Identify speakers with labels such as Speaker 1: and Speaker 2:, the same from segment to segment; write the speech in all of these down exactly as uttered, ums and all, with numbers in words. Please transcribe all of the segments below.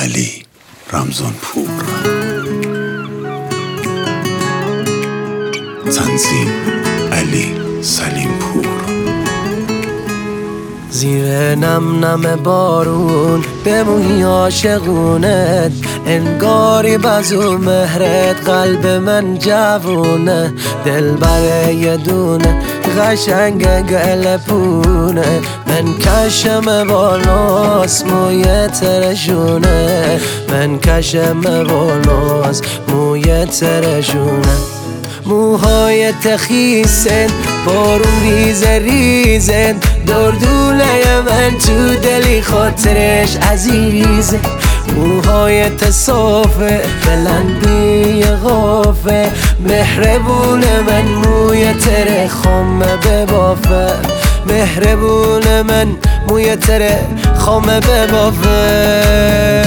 Speaker 1: علی رمضان پور. تنظیم علی سلیم پور.
Speaker 2: زیر نم نم بارون بمونی عاشقونت، انگاری بزو مهرت قلب من جوونه. دل بره یه دونه قشنگ گلپونه، من کشم بالاست موی ترشونه، من کشم بالاست موی ترشونه. موهای تخیسن بارون ریزه ریزن، دردونه من تو دلی خاطرش عزیزه. موهای تصافه بلندی غافه، مهربون من موی تره خامه ببافه، مهربون من موی تره خامه ببافه.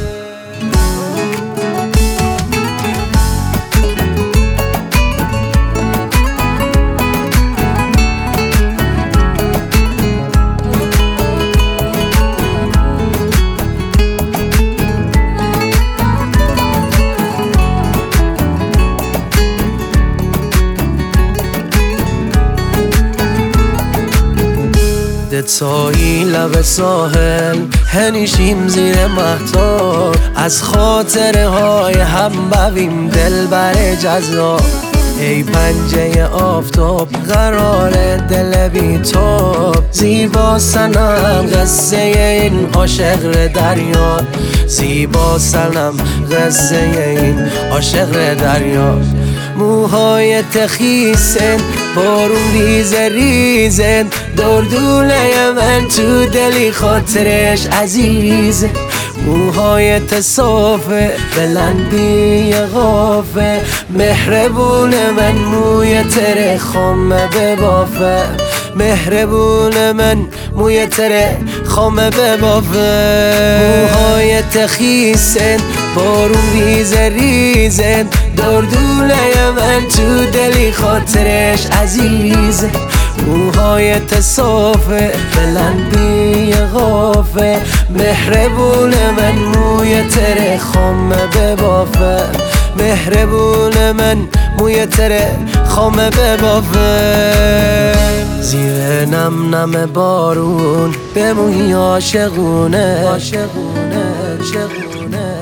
Speaker 2: تایی لب ساحل هنیشیم زیر مهتاب، از خاطره های هم بویم دل بر جذاب. ای پنجه آفتاب قرار دل بیتاب، زیبا سنم قصه این عاشق دریا، زیبا سنم قصه این عاشق دریا. موهای تخیسن بارون ریزه ریزن، دردونه من تو دلی خاطرش عزیزه. موهای تصافه بلندی غافه، مهربون من موی تره خامه ببافه، مهربون من موی تره خامه ببافه. موهای تخیسن بارون ریزه ریزن، دردونه من تو دلی خاطرش عزیزه. موهای تصافه بلندی غافه، مهربون من موی تره خامه ببافه، مهربون من موی تره خامه ببافه. زیر نم نم بارون بمونی عاشقونه، عاشقونه عاشقونه.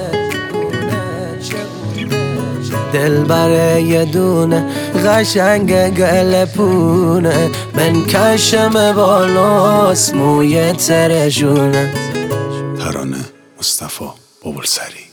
Speaker 2: دل بره یه دونه قشنگ گلپونه، من کشم بالاست موی ترشونه.
Speaker 1: ترانه مصطفی بابلسری.